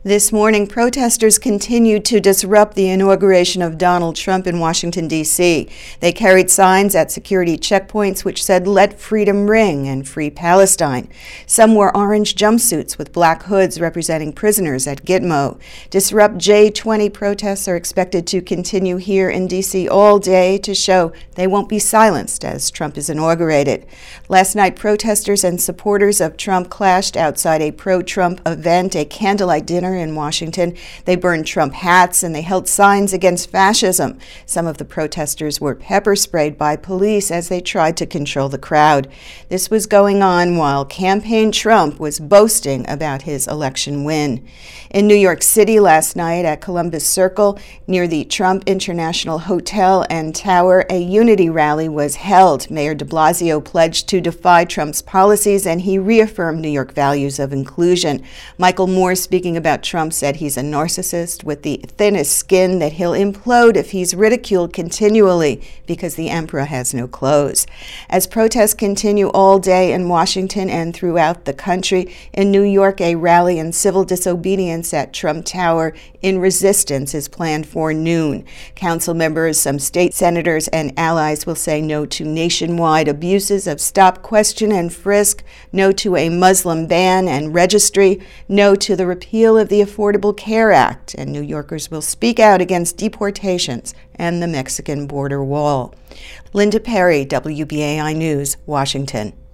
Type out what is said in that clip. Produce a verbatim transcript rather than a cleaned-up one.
This morning, protesters continued to disrupt the inauguration of Donald Trump in Washington, D C They carried signs at security checkpoints which said, "Let freedom ring" and "Free Palestine." Some wore orange jumpsuits with black hoods representing prisoners at Gitmo. Disrupt J twenty protests are expected to continue here in D C all day to show they won't be silenced as Trump is inaugurated. Last night, protesters and supporters of Trump clashed outside a pro-Trump event, a candlelight dinner in Washington. They burned Trump hats and they held signs against fascism. Some of the protesters were pepper sprayed by police as they tried to control the crowd. This was going on while Campaign Trump was boasting about his election win. In New York City last night at Columbus Circle, near the Trump International Hotel and Tower, a unity rally was held. Mayor de Blasio pledged to defy Trump's policies and he reaffirmed New York values of inclusion. Michael Moore, speaking about Trump, said he's a narcissist with the thinnest skin, that he'll implode if he's ridiculed continually because the emperor has no clothes. As protests continue all day in Washington and throughout the country, in New York, a rally in civil disobedience at Trump Tower in resistance is planned for noon. Council members, some state senators, and allies will say no to nationwide abuses of stop, question, and frisk, no to a Muslim ban and registry, no to the repeal of the Affordable Care Act, and New Yorkers will speak out against deportations and the Mexican border wall. Linda Perry, W B A I News, Washington.